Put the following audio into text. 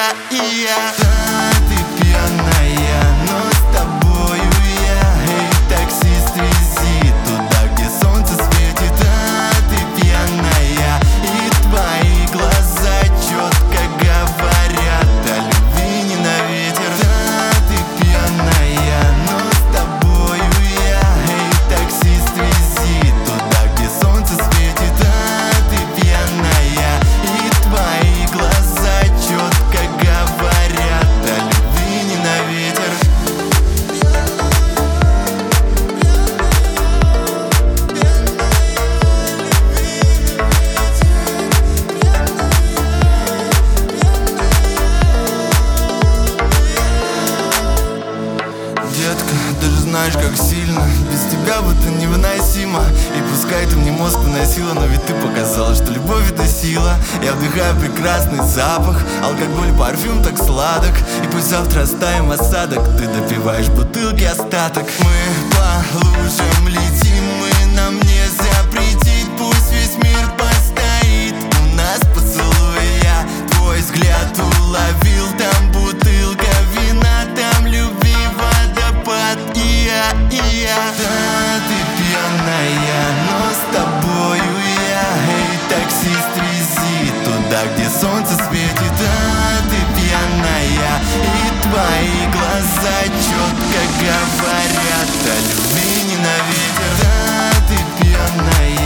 я. Да, ты пьяная, но с тобою я. Эй, таксист, вези туда, где солнце светит. Да, ты пьяная, и твои глаза четко говорят о любви не на ветер. Да, ты пьяная, но с тобою я. Эй, таксист, вези туда, где солнце светит. Да, ты пьяная, и твои глаза четко говорят о любви не на ветер. Детка, ты же знаешь, как сильно без тебя будто невыносимо. И пускай ты мне мозг выносила, но ведь ты показала, что любовь это сила. Я вдыхаю прекрасный запах, алкоголь, парфюм так сладок. И пусть завтра оставим осадок, ты допиваешь бутылки остаток. Мы по лужам летим, и нам не запретить. Пусть весь мир постоит у нас поцелуй. Я твой взгляд уловил, там бутылка вина, там любви водопад. И я. Да, ты пьяная, но с тобою я. Эй, таксист, вези туда, где солнце светит. Да, ты пьяная, и твои глаза четко говорят о любви не на ветер. Да, ты пьяная.